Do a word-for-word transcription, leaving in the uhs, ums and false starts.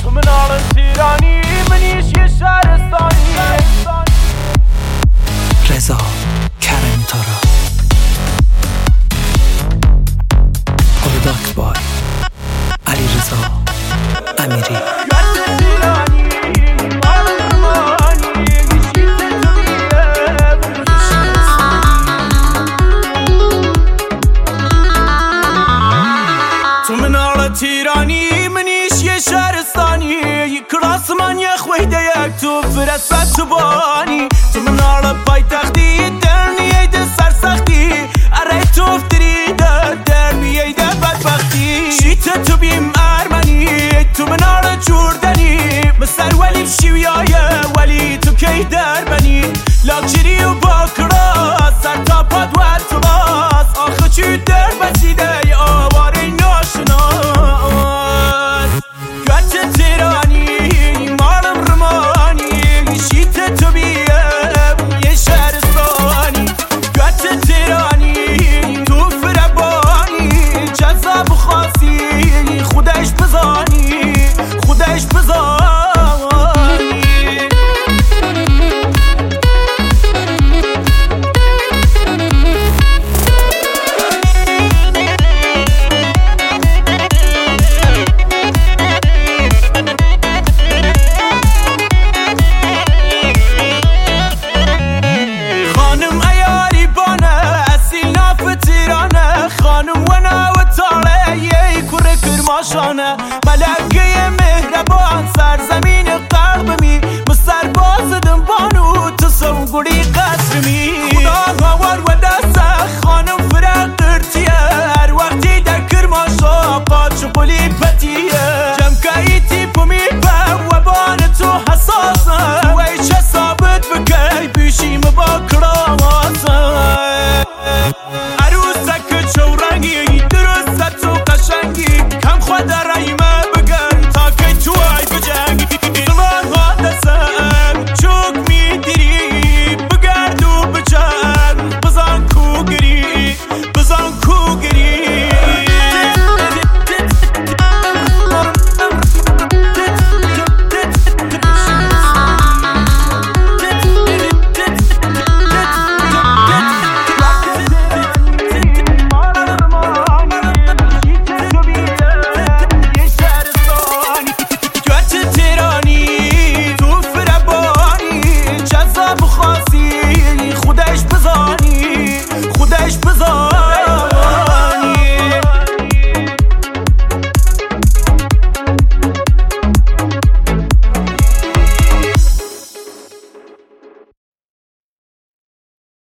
تو مناڵ تیرانی منیش یه شهرستانی رضا کرمی تارا قرداک بای علی رضا امیری تیرانی منیش یه شهرستانی کراس من یه خویده یک تو فرست تو بانی تو منال پای تختی درنیه ده سرسختی اره تو افتری ده درنیه ده بدبختی شیط تو بیم ارمنی تو منال جوردنی مستر ولی بشیویایه ولی تو کی در بنی لاکچری و باکراس سر تا پاد و اتواس آخه چی در بسیده ی آواره ناشنا ملکه مهربان سرزمین قلبمی مستر بازدم بانو تو سوگوری قصرمی خدا هوار و دست خانم فرق ارتیه هر وقتی در کرماشا قاچ قلی پتیه جمکایی تیپو میپه و بان تو حساسه تو ایچه ثابت بکی پیشیم با کراماسه